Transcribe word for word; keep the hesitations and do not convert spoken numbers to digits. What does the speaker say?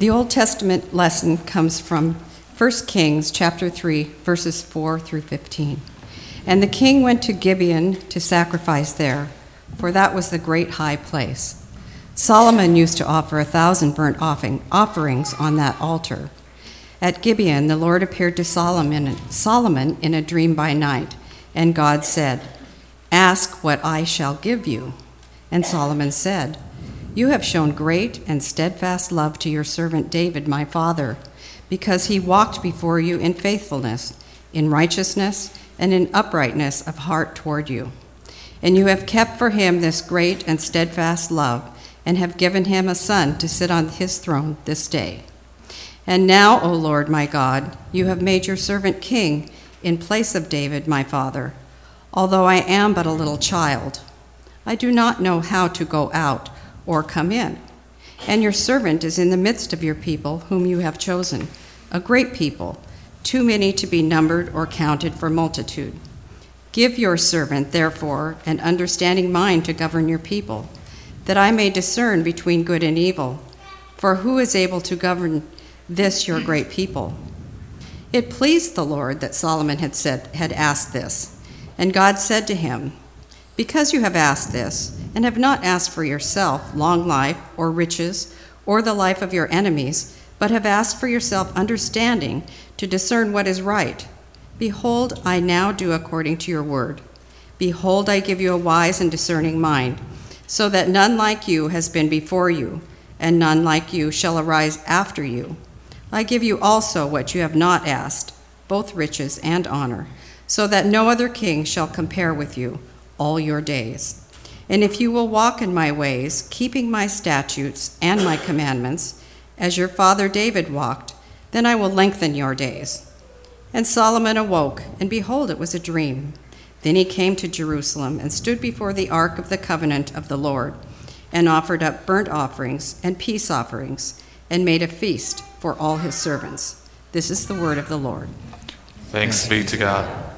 The Old Testament lesson comes from First Kings chapter three, verses four through fifteen. And the king went to Gibeon to sacrifice there, for that was the great high place. Solomon used to offer a thousand burnt offering, offerings on that altar. At Gibeon, the Lord appeared to Solomon, Solomon in a dream by night, and God said, "Ask what I shall give you." And Solomon said, "You have shown great and steadfast love to your servant David, my father, because he walked before you in faithfulness, in righteousness, and in uprightness of heart toward you. And you have kept for him this great and steadfast love, and have given him a son to sit on his throne this day. And now, O Lord my God, you have made your servant king in place of David, my father, although I am but a little child. I do not know how to go out or come in. And your servant is in the midst of your people, whom you have chosen, a great people, too many to be numbered or counted for multitude. Give your servant, therefore, an understanding mind to govern your people, that I may discern between good and evil. For who is able to govern this your great people?" It pleased the Lord that Solomon had said, had asked this. And God said to him, "Because you have asked this, and have not asked for yourself long life or riches or the life of your enemies, but have asked for yourself understanding to discern what is right, behold, I now do according to your word. Behold, I give you a wise and discerning mind, so that none like you has been before you, and none like you shall arise after you. I give you also what you have not asked, both riches and honor, so that no other king shall compare with you all your days. And if you will walk in my ways, keeping my statutes and my commandments, as your father David walked, then I will lengthen your days." And Solomon awoke, and behold, it was a dream. Then he came to Jerusalem and stood before the ark of the covenant of the Lord, and offered up burnt offerings and peace offerings, and made a feast for all his servants. This is the word of the Lord. Thanks be to God.